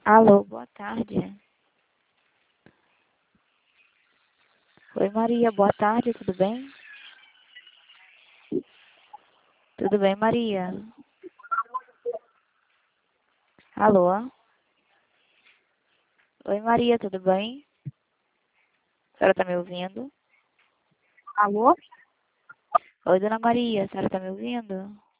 Alô, boa tarde. Oi, Maria, boa tarde, tudo bem? Tudo bem, Maria? Alô? Oi, Maria, tudo bem? A senhora tá me ouvindo? Alô? Oi, dona Maria, a senhora tá me ouvindo?